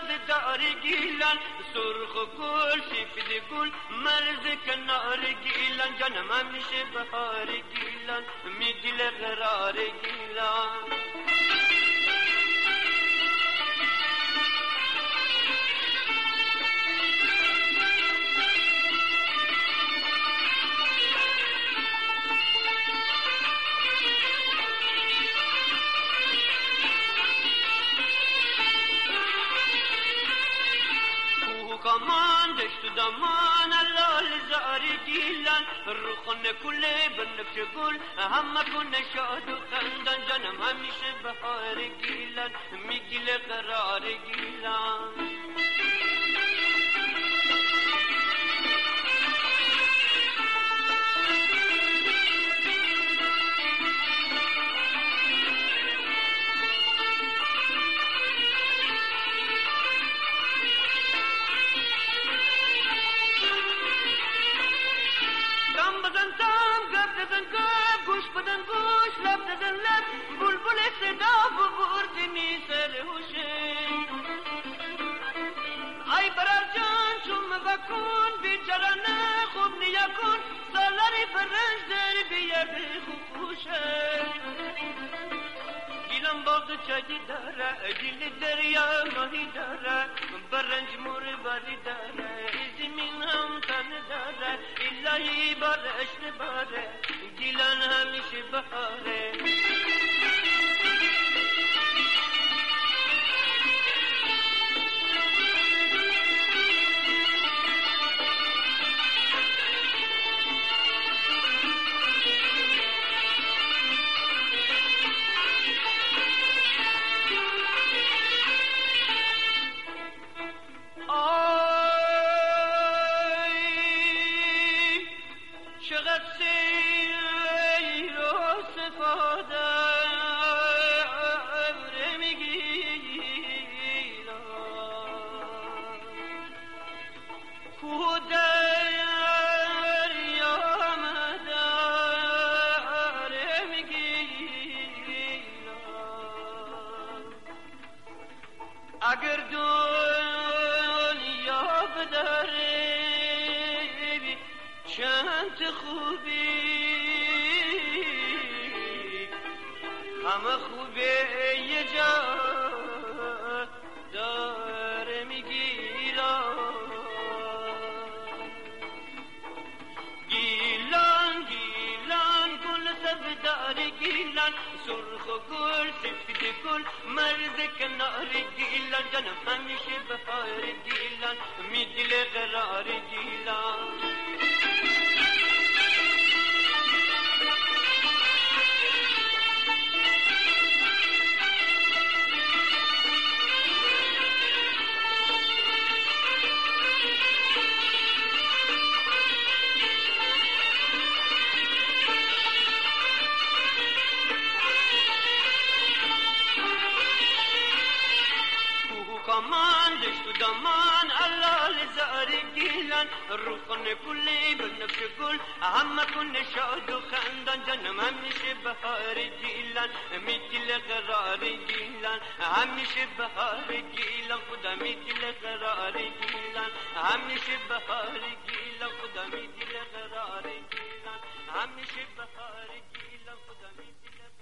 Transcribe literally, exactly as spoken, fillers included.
سبدار گیلان سرخ گل سفید گل مرز کنار گیلان جانم همیشه بهار گیلان می دل قرار گیلان کمان دشت دمان لال زاری گیلان روخون کله بنفش گل همه کن شاد و خندان جانم همیشه بهار گیلان میگیل قرار گیلان گوش بدن گوش لب دادن لب بلبل صدا برد میسر هوشه ای برار جان چون بکن بیچارانه خوب نیا کن سالاری برنج در بیاد خوشه گیلم باغ چایی داره گیل دریا ماهی داره برنج مور باری داره زمین هم تن داره الهی بارش نباره گیلان همیشه بهاره چقدر سیر و سفاده عبر میگیرم کو دریا مدار میگیرم اگر دنیا بداره چند خوبی همه خوبه یه جا داره میگیرم گیلان گیلان گل سبدار گیلان سرخ گل سفید گل مرز کنار گیلان جانم همیشه بهار گیلان می دل قرار گیلان کمان دشت و دمان علال زاری گیلان روخون کلی بنفش گل همه کن شاد و خندان جانم همیشه بهار گیلان میدل قرار گیلان همیشه بهار گیلان خدا میدل قرار گیلان همیشه بهار گیلان خدا میدل قرار گیلان همیشه بهار گیلان خدا میدل